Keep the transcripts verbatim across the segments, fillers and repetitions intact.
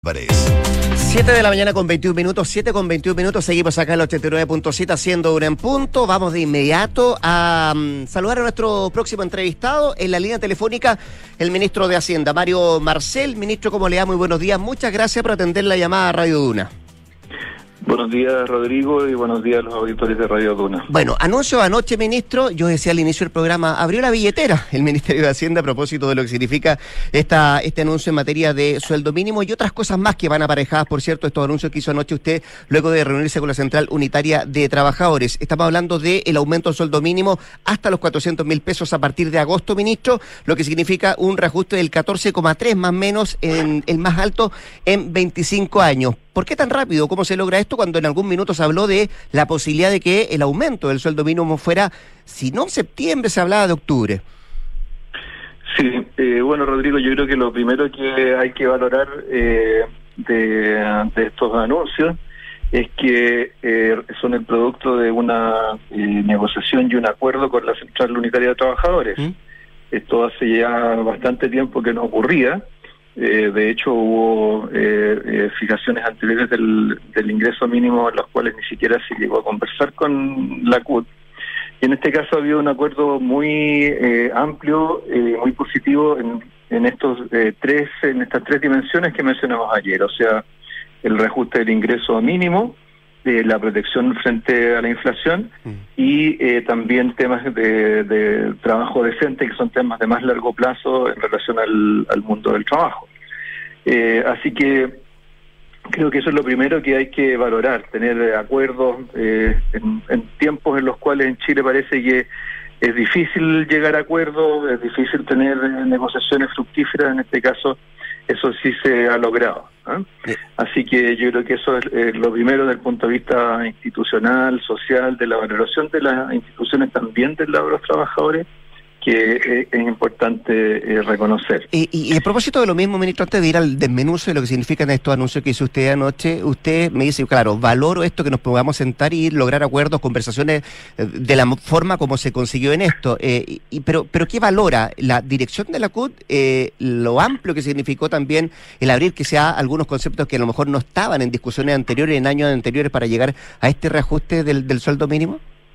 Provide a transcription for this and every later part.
siete de la mañana con veintiún minutos, siete con veintiún minutos, seguimos acá en el ochenta y nueve punto siete haciendo una en punto. Vamos de inmediato a um, saludar a nuestro próximo entrevistado en la línea telefónica, el ministro de Hacienda, Mario Marcel. Ministro, ¿cómo le va? Muy buenos días, muchas gracias por atender la llamada a Radio Duna. Buenos días, Rodrigo, y buenos días a los auditores de Radio Duna. Bueno, anuncio anoche, ministro, yo decía al inicio del programa, abrió la billetera el Ministerio de Hacienda a propósito de lo que significa esta este anuncio en materia de sueldo mínimo y otras cosas más que van aparejadas, por cierto, estos anuncios que hizo anoche usted luego de reunirse con la Central Unitaria de Trabajadores. Estamos hablando del aumento del sueldo mínimo hasta los cuatrocientos mil pesos a partir de agosto, ministro, lo que significa un reajuste del catorce coma tres más o menos, en el más alto en veinticinco años. ¿Por qué tan rápido? ¿Cómo se logra esto cuando en algún minuto se habló de la posibilidad de que el aumento del sueldo mínimo fuera, si no en septiembre, se hablaba de octubre? Sí, eh, bueno, Rodrigo, yo creo que lo primero que hay que valorar eh, de, de estos anuncios es que eh, son el producto de una eh, negociación y un acuerdo con la Central Unitaria de Trabajadores. ¿Mm? Esto hace ya bastante tiempo que no ocurría. Eh, de hecho, hubo eh, eh, fijaciones anteriores del, del ingreso mínimo en las cuales ni siquiera se llegó a conversar con la C U T. Y en este caso ha habido un acuerdo muy eh, amplio, eh, muy positivo en, en estos eh, tres, en estas tres dimensiones que mencionamos ayer. O sea, el reajuste del ingreso mínimo, eh, la protección frente a la inflación mm. y eh, también temas de, de trabajo decente, que son temas de más largo plazo en relación al, al mundo del trabajo. Eh, así que creo que eso es lo primero que hay que valorar, tener acuerdos eh, en, en tiempos en los cuales en Chile parece que es difícil llegar a acuerdos, es difícil tener negociaciones fructíferas. En este caso eso sí se ha logrado, ¿eh? Sí. Así que yo creo que eso es eh, lo primero desde el punto de vista institucional, social, de la valoración de las instituciones, también del lado de los trabajadores, que eh, es importante eh, reconocer. Y, y, y a propósito de lo mismo, ministro, antes de ir al desmenuzo de lo que significan estos anuncios que hizo usted anoche, usted me dice, claro, valoro esto que nos podamos sentar y lograr acuerdos, conversaciones eh, de la forma como se consiguió en esto, eh, y, pero pero ¿qué valora la dirección de la C U T? Eh, lo amplio que significó también el abrir que sea algunos conceptos que a lo mejor no estaban en discusiones anteriores, en años anteriores, para llegar a este reajuste del, del sueldo mínimo.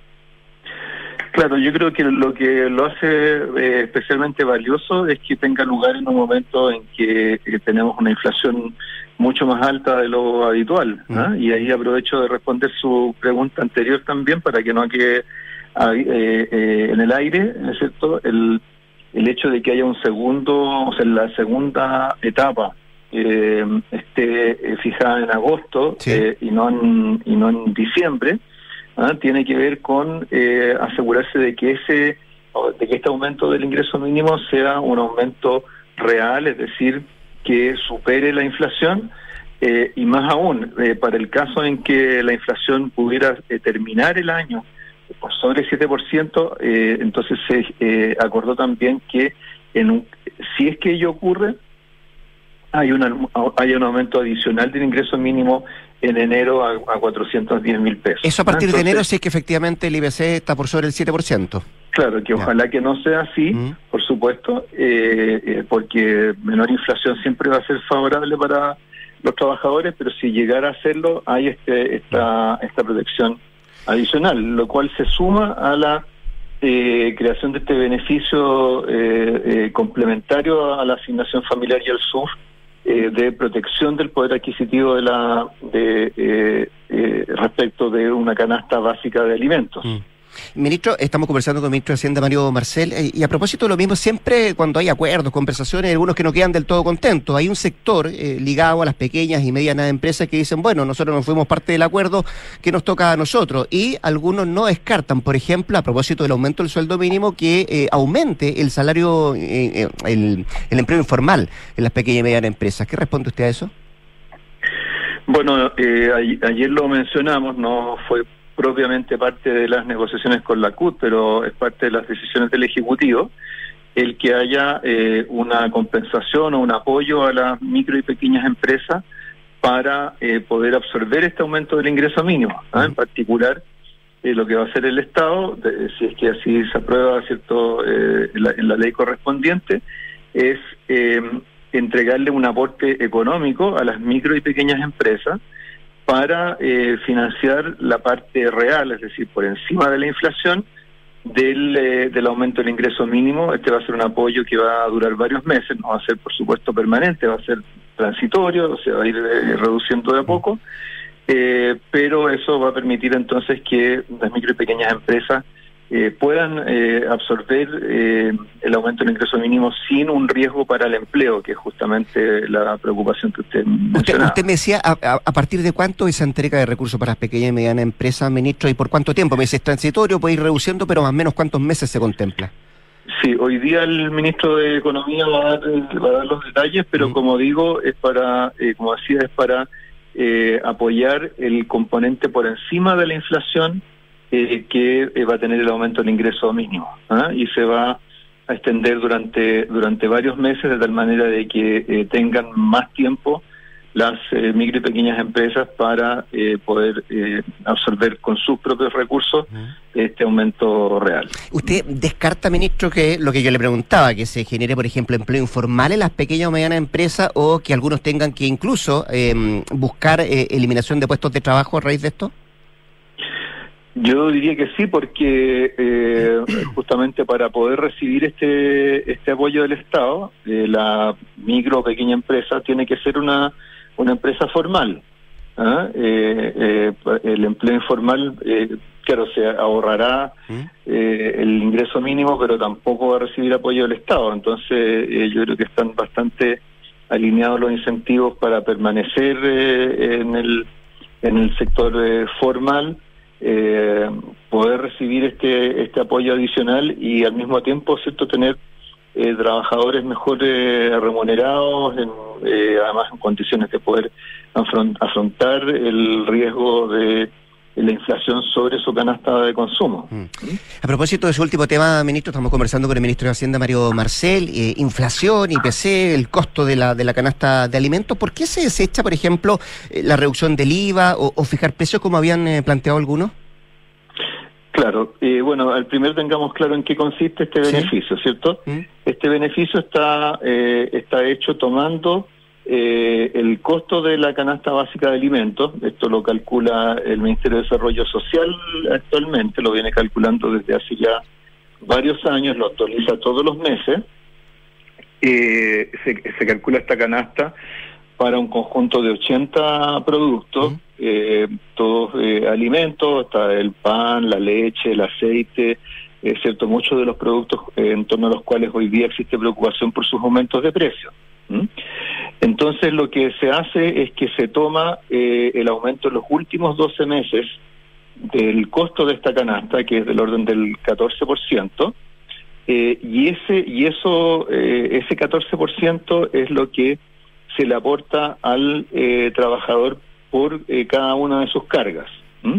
Claro, yo creo que lo que lo hace eh, especialmente valioso es que tenga lugar en un momento en que eh, tenemos una inflación mucho más alta de lo habitual, ¿eh? Mm. Y ahí aprovecho de responder su pregunta anterior también para que no quede eh, eh, en el aire, ¿no es cierto? El, el hecho de que haya un segundo, o sea, la segunda etapa eh, esté eh, fijada en agosto, sí. eh, y no en, y no en diciembre. ¿Ah? Tiene que ver con eh, asegurarse de que ese de que este aumento del ingreso mínimo sea un aumento real, es decir, que supere la inflación, eh, y más aún, eh, para el caso en que la inflación pudiera eh, terminar el año por sobre el siete por ciento, eh, entonces se eh, acordó también que en un, si es que ello ocurre, hay, una, hay un aumento adicional del ingreso mínimo en enero a, a cuatrocientos diez mil pesos. Eso a partir Entonces, de enero, si es que efectivamente el I P C está por sobre el siete por ciento. Claro, que ojalá ya. que no sea así, uh-huh. por supuesto, eh, eh, porque menor inflación siempre va a ser favorable para los trabajadores, pero si llegara a hacerlo, hay este esta esta protección adicional, lo cual se suma a la eh, creación de este beneficio eh, eh, complementario a la asignación familiar y al S U F, Eh, de protección del poder adquisitivo de la de eh, eh, respecto de una canasta básica de alimentos. Mm. Ministro, estamos conversando con el ministro de Hacienda, Mario Marcel, eh, y a propósito de lo mismo, siempre cuando hay acuerdos, conversaciones, hay algunos que no quedan del todo contentos. Hay un sector eh, ligado a las pequeñas y medianas empresas que dicen, bueno, nosotros no fuimos parte del acuerdo, que nos toca a nosotros, y algunos no descartan, por ejemplo, a propósito del aumento del sueldo mínimo, que eh, aumente el salario, eh, el, el empleo informal en las pequeñas y medianas empresas. ¿Qué responde usted a eso? Bueno, eh, a- ayer lo mencionamos, no fue propiamente parte de las negociaciones con la C U T, pero es parte de las decisiones del Ejecutivo, el que haya eh, una compensación o un apoyo a las micro y pequeñas empresas para eh, poder absorber este aumento del ingreso mínimo, ¿eh? En particular, eh, lo que va a hacer el Estado, de, si es que así se aprueba, cierto, eh, en, la, en la ley correspondiente, es eh, entregarle un aporte económico a las micro y pequeñas empresas para eh, financiar la parte real, es decir, por encima de la inflación, del, eh, del aumento del ingreso mínimo. Este va a ser un apoyo que va a durar varios meses, no va a ser por supuesto permanente, va a ser transitorio, se va a ir eh, reduciendo de a poco, eh, pero eso va a permitir entonces que las micro y pequeñas empresas eh, puedan eh, absorber eh, el aumento del ingreso mínimo sin un riesgo para el empleo, que es justamente la preocupación que usted mencionaba. Usted, usted me decía, a, a, ¿a partir de cuánto esa entrega de recursos para las pequeñas y medianas empresas, ministro, y por cuánto tiempo? Me dice, es transitorio, puede ir reduciendo, pero más o menos ¿cuántos meses se contempla? Sí, hoy día el ministro de Economía va a dar, va a dar los detalles, pero mm. como digo, es para, eh, como decía, es para eh, apoyar el componente por encima de la inflación eh, que eh, va a tener el aumento del ingreso mínimo, ¿ah? Y se va a extender durante durante varios meses de tal manera de que eh, tengan más tiempo las eh, micro y pequeñas empresas para eh, poder eh, absorber con sus propios recursos este aumento real. ¿Usted descarta, ministro, que lo que yo le preguntaba, que se genere, por ejemplo, empleo informal en las pequeñas o medianas empresas, o que algunos tengan que incluso eh, buscar eh, eliminación de puestos de trabajo a raíz de esto? Yo diría que sí, porque eh, justamente para poder recibir este este apoyo del Estado, eh, la micro o pequeña empresa tiene que ser una una empresa formal. ¿Ah? Eh, eh, el empleo informal, eh, claro, se ahorrará eh, el ingreso mínimo, pero tampoco va a recibir apoyo del Estado. Entonces, eh, yo creo que están bastante alineados los incentivos para permanecer eh, en el en el sector eh, formal, eh, poder recibir este este apoyo adicional y al mismo tiempo, cierto, tener eh, trabajadores mejor eh, remunerados, en, eh, además en condiciones de poder afront- afrontar el riesgo de la inflación sobre su canasta de consumo. Mm. A propósito de su último tema, ministro, estamos conversando con el ministro de Hacienda, Mario Marcel, eh, inflación, I P C, el costo de la de la canasta de alimentos. ¿Por qué se desecha, por ejemplo, eh, la reducción del I V A o, o fijar precios como habían eh, planteado algunos? Claro, eh, bueno, al primero tengamos claro en qué consiste este beneficio, ¿sí? ¿Cierto? ¿Mm? Este beneficio está eh, está hecho tomando eh, el costo de la canasta básica de alimentos. Esto lo calcula el Ministerio de Desarrollo Social actualmente, lo viene calculando desde hace ya varios años, lo actualiza todos los meses. Eh, se, se calcula esta canasta para un conjunto de ochenta productos, ¿Mm? eh, todos eh, alimentos, está el pan, la leche, el aceite, es cierto, muchos de los productos eh, en torno a los cuales hoy día existe preocupación por sus aumentos de precio. ¿Mm? Entonces lo que se hace es que se toma eh, el aumento en los últimos doce meses del costo de esta canasta, que es del orden del catorce por ciento, eh, y ese y eso eh, ese catorce por ciento es lo que se le aporta al eh, trabajador por eh, cada una de sus cargas. ¿Mm?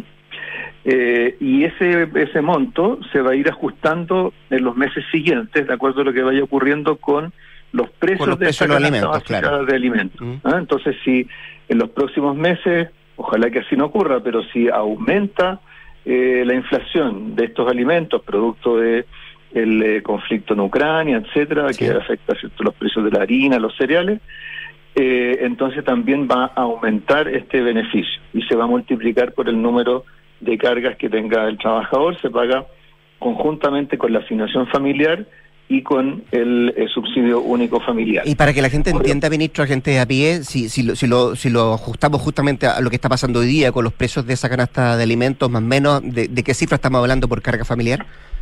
Eh, y ese ese monto se va a ir ajustando en los meses siguientes de acuerdo a lo que vaya ocurriendo con los precios, con los de precios de alimentos, claro. de alimentos. ¿Mm? ¿Ah? Entonces, si en los próximos meses, ojalá que así no ocurra, pero si aumenta eh, la inflación de estos alimentos, producto de el eh, conflicto en Ucrania, etcétera, sí, que afecta, ¿cierto?, los precios de la harina, los cereales, eh, entonces también va a aumentar este beneficio y se va a multiplicar por el número de cargas que tenga el trabajador. Se paga conjuntamente con la asignación familiar y con el, el subsidio único familiar. Y para que la gente entienda, ministro, la gente de a pie, si, si, lo, si, lo, si lo ajustamos justamente a lo que está pasando hoy día con los precios de esa canasta de alimentos, más o menos, ¿de, de qué cifra estamos hablando por carga familiar?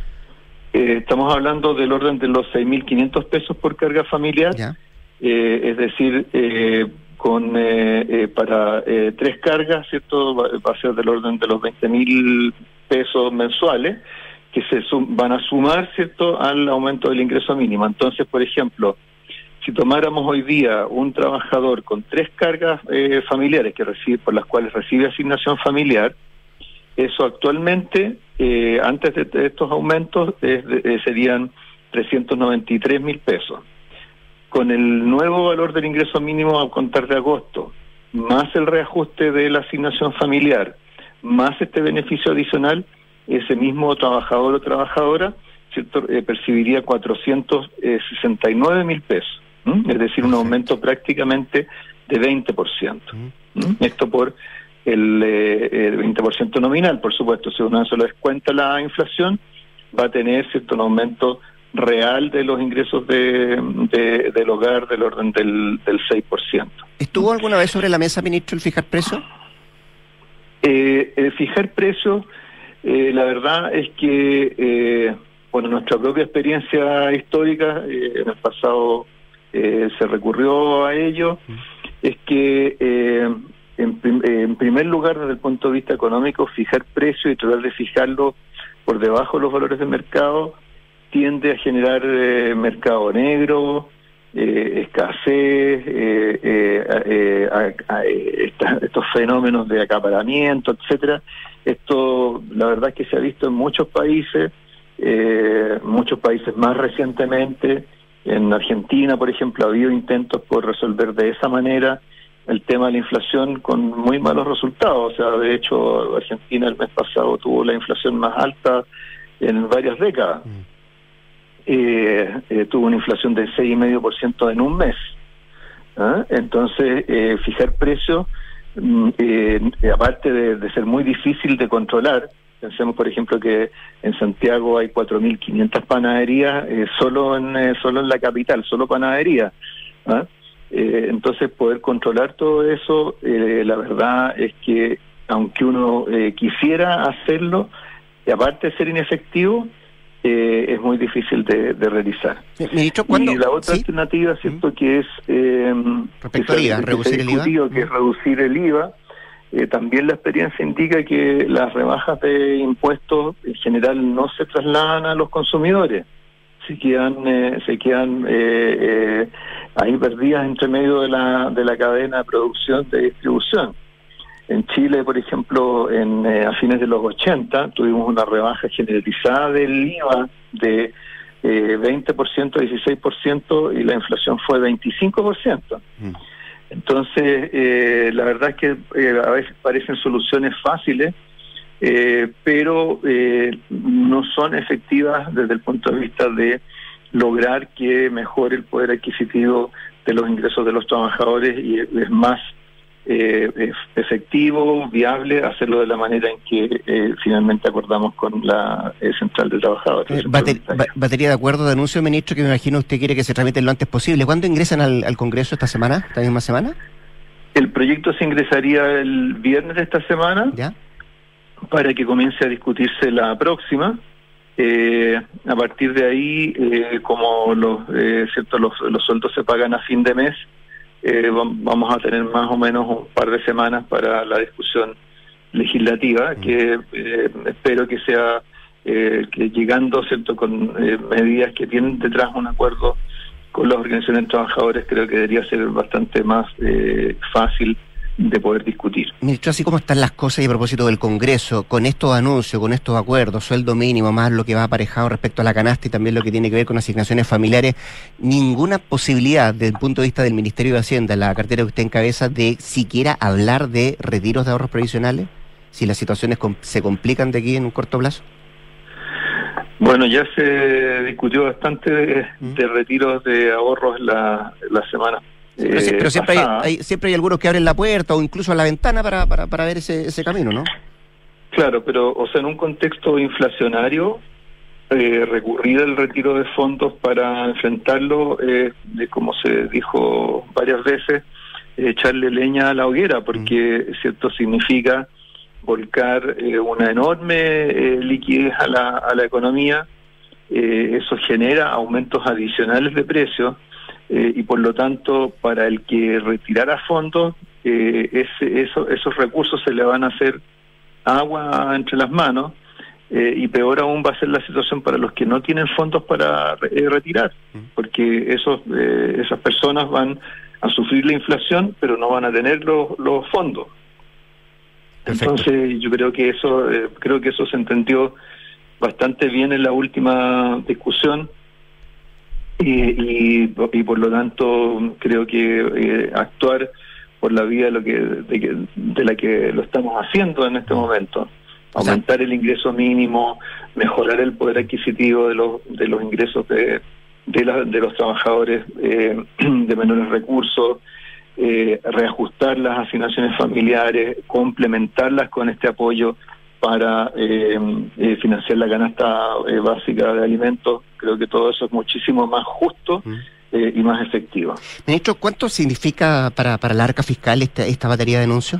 Eh, estamos hablando del orden de los seis mil quinientos pesos por carga familiar, eh, es decir, eh, con eh, eh, para eh, tres cargas, ¿cierto? Va, va a ser del orden de los veinte mil pesos mensuales, que se sum, van a sumar, ¿cierto?, al aumento del ingreso mínimo. Entonces, por ejemplo, si tomáramos hoy día un trabajador con tres cargas eh, familiares que recibe, por las cuales recibe asignación familiar, eso actualmente, eh, antes de, de estos aumentos, eh, eh, serían trescientos noventa y tres mil pesos. Con el nuevo valor del ingreso mínimo a contar de agosto, más el reajuste de la asignación familiar, más este beneficio adicional, ese mismo trabajador o trabajadora, ¿cierto?, eh, percibiría cuatrocientos sesenta y nueve mil pesos. ¿Mm? Es decir, un aumento prácticamente de veinte por ciento. ¿Mm? Esto por el, eh, el veinte por ciento nominal, por supuesto. Si uno se lo descuenta la inflación, va a tener cierto un aumento real de los ingresos de, de, del hogar del orden del, del seis por ciento. ¿Estuvo alguna vez sobre la mesa, ministro, el fijar precios? Eh, el fijar precios, eh, la verdad es que, eh, bueno, nuestra propia experiencia histórica, eh, en el pasado eh, se recurrió a ello, es que eh, en, prim en primer lugar, desde el punto de vista económico, fijar precios y tratar de fijarlo por debajo de los valores de mercado tiende a generar eh, mercado negro, eh, escasez, eh, eh, eh, a, a, esta, estos fenómenos de acaparamiento, etcétera. Esto, la verdad es que se ha visto en muchos países, eh, muchos países más recientemente. En Argentina, por ejemplo, ha habido intentos por resolver de esa manera el tema de la inflación con muy malos resultados. O sea, de hecho, Argentina el mes pasado tuvo la inflación más alta en varias décadas. Mm. Eh, eh, tuvo una inflación del seis coma cinco por ciento en un mes. ¿Ah? Entonces, eh, fijar precios, eh, aparte de, de ser muy difícil de controlar, pensemos, por ejemplo, que en Santiago hay cuatro mil quinientas panaderías, eh, solo en eh, solo en la capital, solo panaderías. ¿Ah? Eh, entonces, poder controlar todo eso, eh, la verdad es que, aunque uno eh, quisiera hacerlo, y aparte de ser inefectivo, Eh, es muy difícil de, de realizar. Ministro, ¿cuándo? Y la otra ¿Sí? alternativa, cierto, ¿Mm? que es eh, respecto al I V A, reducir el I V A, que es reducir el I V A. Eh, también la experiencia indica que las rebajas de impuestos en general no se trasladan a los consumidores, se quedan, eh, se quedan eh, eh, ahí perdidas entre medio de la de la cadena de producción, de distribución. En Chile, por ejemplo, en, eh, a fines de los ochenta, tuvimos una rebaja generalizada del I V A de eh, veinte por ciento a dieciséis por ciento y la inflación fue veinticinco por ciento. Mm. Entonces, eh, la verdad es que eh, a veces parecen soluciones fáciles, eh, pero eh, no son efectivas desde el punto de vista de lograr que mejore el poder adquisitivo de los ingresos de los trabajadores, y es más Eh, efectivo, viable, hacerlo de la manera en que eh, finalmente acordamos con la eh, Central de Trabajadores. Eh, bater, ba batería de acuerdo de anuncio, ministro, que me imagino usted quiere que se tramite lo antes posible. ¿Cuándo ingresan al, al Congreso esta semana, esta misma semana? El proyecto se ingresaría el viernes de esta semana. ¿Ya? Para que comience a discutirse la próxima. Eh, a partir de ahí, eh, como los, eh, cierto, los, los sueldos se pagan a fin de mes, Eh, vamos a tener más o menos un par de semanas para la discusión legislativa, que eh, espero que sea eh, que llegando, cierto, con eh, medidas que tienen detrás un acuerdo con las organizaciones de trabajadores, creo que debería ser bastante más eh, fácil de poder discutir. Ministro, así como están las cosas, y a propósito del Congreso, con estos anuncios, con estos acuerdos, sueldo mínimo, más lo que va aparejado respecto a la canasta y también lo que tiene que ver con asignaciones familiares, ninguna posibilidad desde el punto de vista del Ministerio de Hacienda, la cartera que usted encabeza, de siquiera hablar de retiros de ahorros previsionales, si las situaciones se complican de aquí en un corto plazo. Bueno, ya se discutió bastante de, de retiros de ahorros la, la semana. Sí, pero, pero siempre, hay, hay, siempre hay algunos que abren la puerta o incluso la ventana para, para, para ver ese, ese camino, ¿no? Claro, pero o sea, en un contexto inflacionario, eh, recurrir al retiro de fondos para enfrentarlo, eh, de como se dijo varias veces, eh, echarle leña a la hoguera, porque mm. cierto significa volcar eh, una enorme eh, liquidez a la, a la economía, eh, eso genera aumentos adicionales de precios. Eh, y por lo tanto, para el que retirara fondos, eh, ese, eso, esos recursos se le van a hacer agua entre las manos, eh, y peor aún va a ser la situación para los que no tienen fondos para eh, retirar, porque esos eh, esas personas van a sufrir la inflación, pero no van a tener los, los fondos. Perfecto. Entonces, yo creo que eso eh, creo que eso se entendió bastante bien en la última discusión. Y, y, y por lo tanto creo que eh, actuar por la vía de, lo que, de, que, de la que lo estamos haciendo en este momento, aumentar el ingreso mínimo, mejorar el poder adquisitivo de los de los ingresos de, de, la, de los trabajadores eh, de menores recursos, eh, reajustar las asignaciones familiares, complementarlas con este apoyo para eh, eh, financiar la canasta eh, básica de alimentos. Creo que todo eso es muchísimo más justo mm. eh, y más efectivo. Ministro, ¿cuánto significa para, para la arca fiscal esta, esta batería de anuncios?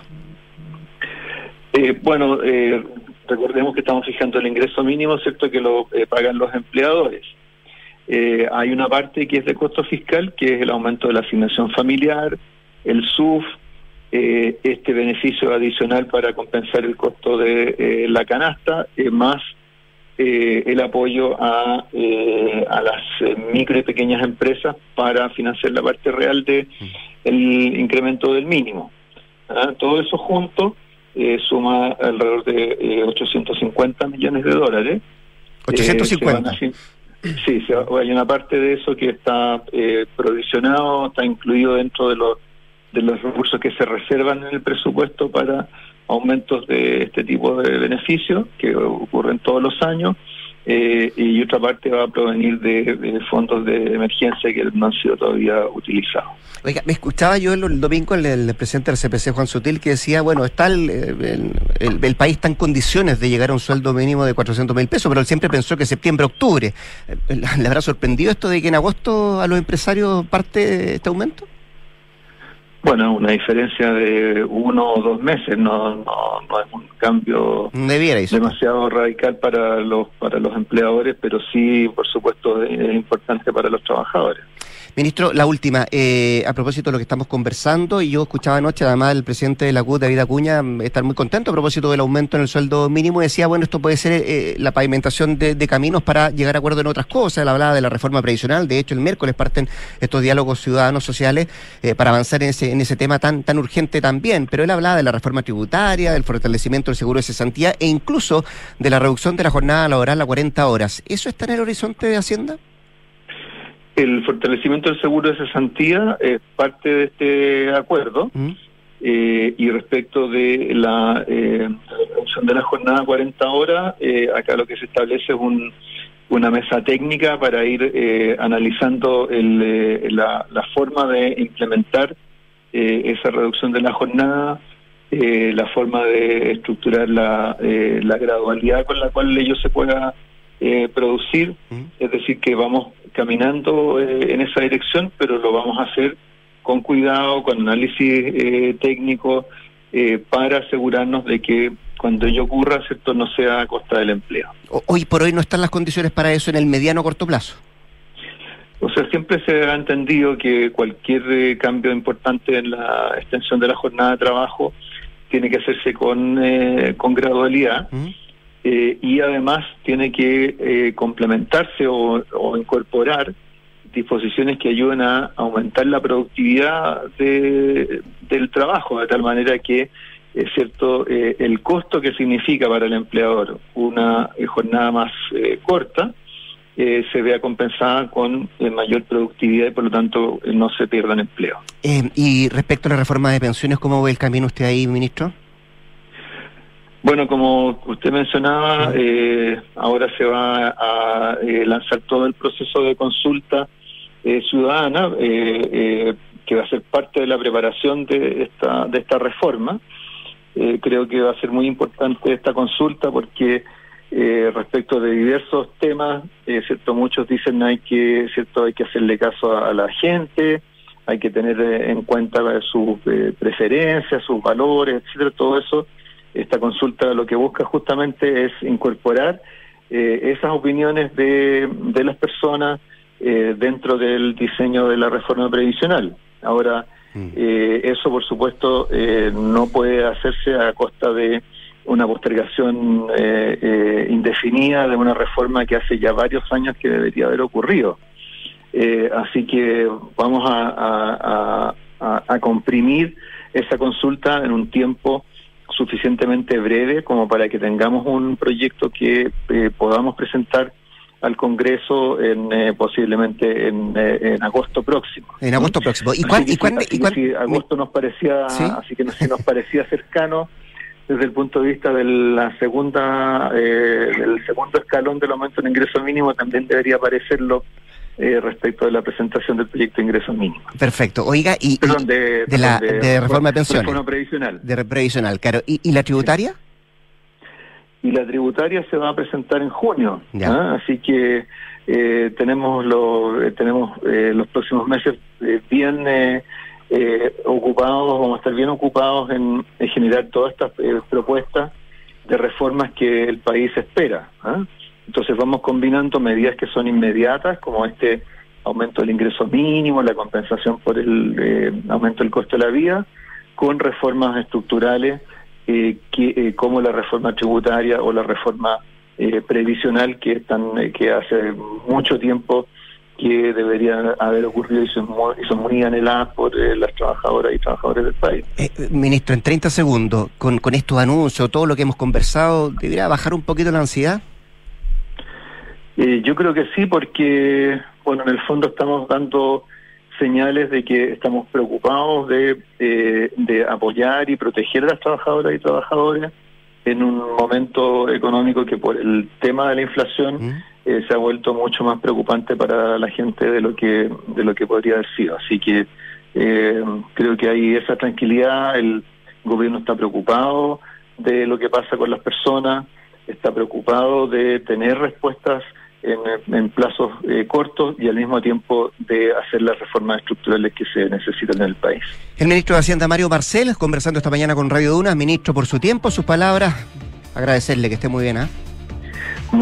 Eh, bueno, eh, recordemos que estamos fijando el ingreso mínimo, ¿cierto?, que lo eh, pagan los empleadores. Eh, hay una parte que es de costo fiscal, que es el aumento de la asignación familiar, el S U F, eh, este beneficio adicional para compensar el costo de eh, la canasta, eh, más eh, el apoyo a, eh, a las eh, micro y pequeñas empresas para financiar la parte real de el incremento del mínimo. ¿Ah? Todo eso junto Eh, suma alrededor de eh, ochocientos cincuenta millones de dólares. ochocientos cincuenta. Eh, se sí, se, hay una parte de eso que está eh, provisionado, está incluido dentro de los de los recursos que se reservan en el presupuesto para aumentos de este tipo de beneficios que ocurren todos los años, eh, y otra parte va a provenir de, de fondos de emergencia que no han sido todavía utilizados. Oiga, me escuchaba yo el, el domingo el, el presidente del C P C, Juan Sutil, que decía, bueno, está el, el, el, el país está en condiciones de llegar a un sueldo mínimo de cuatrocientos mil pesos, pero él siempre pensó que septiembre, octubre. ¿Le habrá sorprendido esto de que en agosto a los empresarios parte este aumento? Bueno, una diferencia de uno o dos meses, no no, no es un cambio Debiera, demasiado radical para los para los empleadores, pero sí, por supuesto, es importante para los trabajadores. Ministro, la última, eh, a propósito de lo que estamos conversando, y yo escuchaba anoche además el presidente de la C U T, David Acuña, estar muy contento a propósito del aumento en el sueldo mínimo, y decía, bueno, esto puede ser eh, la pavimentación de, de caminos para llegar a acuerdo en otras cosas. Él hablaba de la reforma previsional, de hecho el miércoles parten estos diálogos ciudadanos sociales eh, para avanzar en ese en ese tema tan tan urgente también, pero él hablaba de la reforma tributaria, del fortalecimiento del seguro de cesantía e incluso de la reducción de la jornada laboral a cuarenta horas. ¿Eso está en el horizonte de Hacienda? El fortalecimiento del seguro de cesantía es parte de este acuerdo, ¿Mm? eh, y respecto de la eh, reducción de la jornada a cuarenta horas, eh, acá lo que se establece es un, una mesa técnica para ir eh, analizando el, eh, la, la forma de implementar eh, esa reducción de la jornada, eh, la forma de estructurar la, eh, la gradualidad con la cual ello se pueda eh, producir, ¿Mm? Es decir, que vamos caminando eh, en esa dirección, pero lo vamos a hacer con cuidado, con análisis eh, técnico, eh, para asegurarnos de que cuando ello ocurra, ¿cierto?, no sea a costa del empleo. Hoy por hoy no están las condiciones para eso en el mediano o corto plazo. O sea, siempre se ha entendido que cualquier eh, cambio importante en la extensión de la jornada de trabajo tiene que hacerse con, eh, con gradualidad. ¿Mm? Eh, y además tiene que eh, complementarse o, o incorporar disposiciones que ayuden a aumentar la productividad de, del trabajo, de tal manera que, es cierto, eh, el costo que significa para el empleador una eh, jornada más eh, corta eh, se vea compensada con eh, mayor productividad y por lo tanto eh, no se pierdan empleo. Eh, y respecto a la reforma de pensiones, ¿cómo ve el camino usted ahí, ministro? Bueno, como usted mencionaba, eh, ahora se va a eh, lanzar todo el proceso de consulta eh, ciudadana, eh, eh, que va a ser parte de la preparación de esta de esta reforma. Eh, creo que va a ser muy importante esta consulta porque eh, respecto de diversos temas, eh, cierto, muchos dicen hay que cierto hay que hacerle caso a, a la gente, hay que tener en cuenta sus eh, preferencias, sus valores, etcétera, todo eso. Esta consulta lo que busca justamente es incorporar eh, esas opiniones de, de las personas eh, dentro del diseño de la reforma previsional. Ahora, mm. eh, eso por supuesto eh, no puede hacerse a costa de una postergación eh, eh, indefinida de una reforma que hace ya varios años que debería haber ocurrido. Eh, así que vamos a, a, a, a comprimir esa consulta en un tiempo suficientemente breve como para que tengamos un proyecto que eh, podamos presentar al Congreso en eh, posiblemente en, eh, en agosto próximo. En agosto próximo. ¿Y cuándo? ¿Y cuándo? Si, si agosto nos parecía, ¿sí? Así que si nos parecía cercano desde el punto de vista de la segunda, eh, del segundo escalón del aumento del ingreso mínimo, también debería parecerlo eh, respecto de la presentación del proyecto de ingresos mínimos. Perfecto. Oiga, y, Perdón, y de, de, la, de, de reforma de pensiones. Reforma previsional. De previsional, claro. ¿Y, y la tributaria? Y la tributaria se va a presentar en junio, ya. ¿ah? Así que eh, tenemos, lo, eh, tenemos eh, los próximos meses eh, bien eh, eh, ocupados, vamos a estar bien ocupados en, en generar todas estas eh, propuestas de reformas que el país espera. ¿Ah? Entonces vamos combinando medidas que son inmediatas, como este aumento del ingreso mínimo, la compensación por el eh, aumento del costo de la vida, con reformas estructurales eh, que, eh, como la reforma tributaria o la reforma eh, previsional que están eh, que hace mucho tiempo que deberían haber ocurrido y son muy, y son muy anheladas por eh, las trabajadoras y trabajadores del país. Eh, ministro, en treinta segundos, con, con estos anuncios, todo lo que hemos conversado, ¿debería bajar un poquito la ansiedad? Eh, yo creo que sí, porque, bueno, en el fondo estamos dando señales de que estamos preocupados de, eh, de apoyar y proteger a las trabajadoras y trabajadores en un momento económico que por el tema de la inflación ¿Mm? eh, se ha vuelto mucho más preocupante para la gente de lo que de lo que podría haber sido. Así que eh, creo que hay esa tranquilidad, el gobierno está preocupado de lo que pasa con las personas, está preocupado de tener respuestas en, en plazos eh, cortos y al mismo tiempo de hacer las reformas estructurales que se necesitan en el país. El ministro de Hacienda, Mario Marcel, conversando esta mañana con Radio Duna. Ministro, por su tiempo, sus palabras, agradecerle, que esté muy bien, ¿eh?